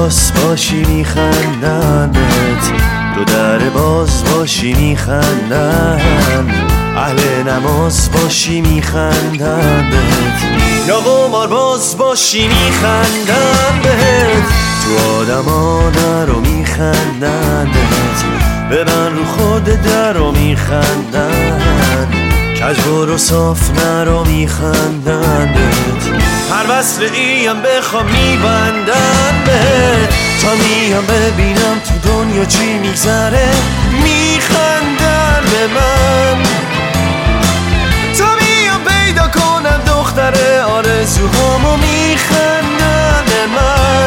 راست باشی میخندن بهت، دو در باز باشی میخندن، اهل نماز باشی میخندن بهت، یا قمار باز باشی میخندن بهت، تو آدما نرو میخندن بهت، ببن رو خود درو میخندن، کج برو صاف نرو میخندن بهت، هر وصل ایم بخوام میبندن بهت، تا میام ببینم تو دنیا چی میگذره میخندن به من، تا میام پیدا کنم دختر آرزوهامو میخندن به من،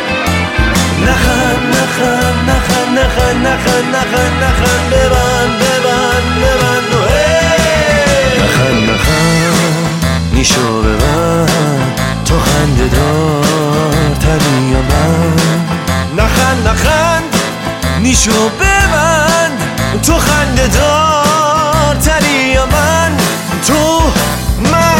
نخند نخند نخند نخند نخند نخند نخند ببن ببن ببن نخند نخند نیشو ببن، تو خنده دار تری یا من، نخند نخند نیشو ببند، تو خنده دار تری یا من، تو من.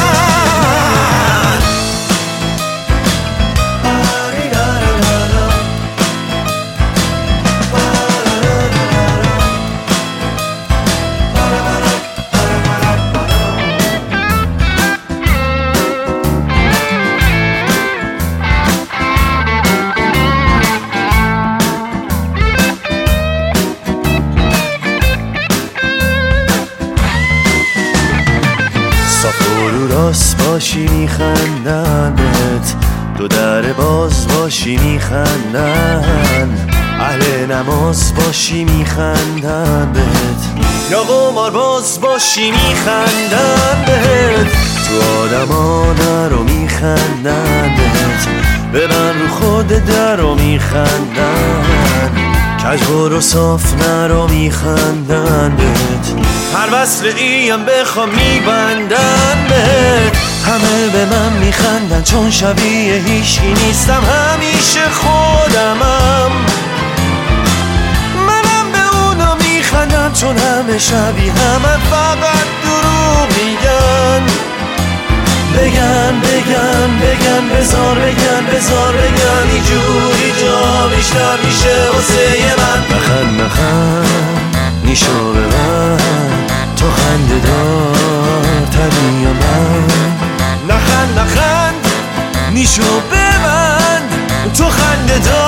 راست باشی میخندن بهت، دو در باز باشی میخندن، اهل نماز باشی میخندن بهت، یا قمار باز باشی میخندن بهت، تو آدما نرو میخندن بهت، ببن رو خود درو میخندن، کج برو صاف نرو میخندن بهت، هر وصل ایم بخوام میبندن بهت، همه به من میخندن چون شبیه هیچی نیستم، همیشه خودمم، منم به اونا میخندم چون همه شبیه همه فقط دروغ میگن، بگن بگن بگن بذار بگن بذار بگن، اینجوری جا بیشتر میشه واسه من، نخند نخند نیشو ببن، تو خنده دار تری یا من، نخند نخند نیشو ببند، تو خنده دار